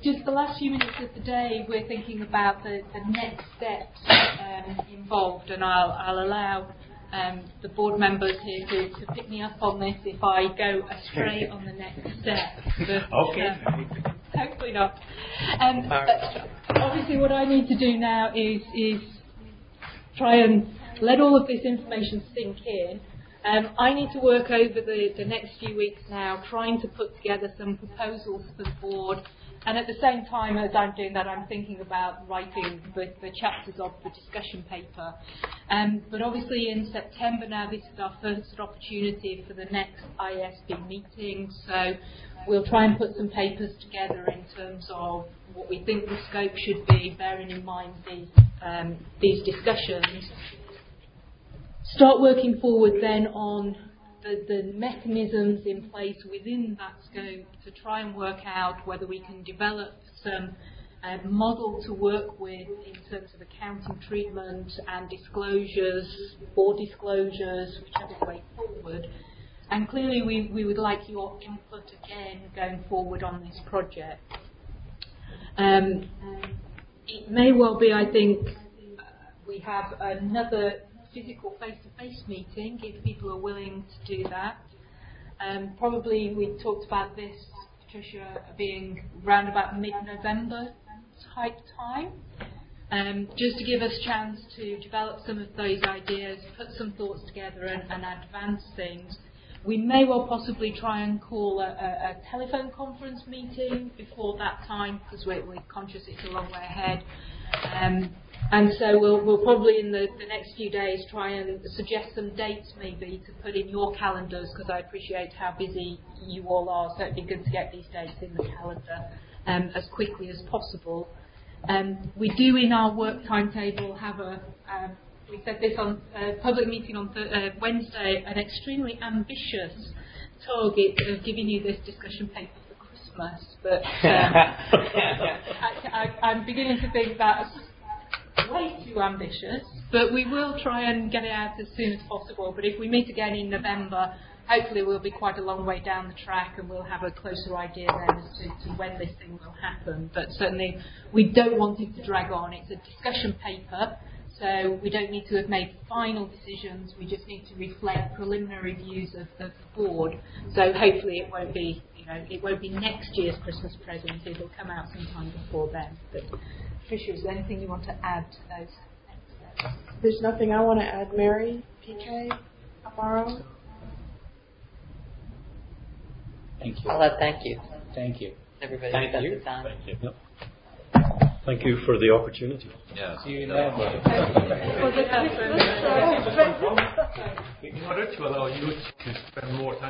just the last few minutes of the day, we're thinking about the next steps involved, and I'll allow the board members here to pick me up on this if I go astray on the next step. But, okay. Hopefully not. Obviously, what I need to do now is try and let all of this information sink in. I need to work over the next few weeks now, trying to put together some proposals for the board. And at the same time as I'm doing that, I'm thinking about writing the chapters of the discussion paper. But obviously in September now, this is our first opportunity for the next ISB meeting. So we'll try and put some papers together in terms of what we think the scope should be, bearing in mind these discussions. Start working forward then on the mechanisms in place within that scope to try and work out whether we can develop some model to work with in terms of accounting treatment and disclosures, whichever way forward. And clearly we would like your input again going forward on this project. It may well be, I think, we have another physical face-to-face meeting if people are willing to do that. Probably we talked about this, Patricia, being round about mid-November type time, just to give us a chance to develop some of those ideas, put some thoughts together and advance things. We may well possibly try and call a telephone conference meeting before that time, because we're conscious it's a long way ahead. And so we'll probably in the next few days try and suggest some dates maybe to put in your calendars, because I appreciate how busy you all are, so it'd be good to get these dates in the calendar as quickly as possible. We do in our work timetable have we said this on a public meeting on Wednesday, an extremely ambitious target of giving you this discussion paper for Christmas, but I'm beginning to think that's way too ambitious, but we will try and get it out as soon as possible. But if we meet again in November, hopefully we'll be quite a long way down the track and we'll have a closer idea then as to when this thing will happen. But certainly we don't want it to drag on. It's a discussion paper, so we don't need to have made final decisions. We just need to reflect preliminary views of the board. So hopefully it won't be, it won't be next year's Christmas present. It'll come out sometime before then. But Tricia, is there anything you want to add to those next steps? There's nothing I want to add, Mary, PK, Amaro. Thank you. I'll add thank you. Thank you. Everybody Thank spent you. the time. Thank you. Thank you for the opportunity. Yeah. See you in November. Was it In order to allow you to spend more time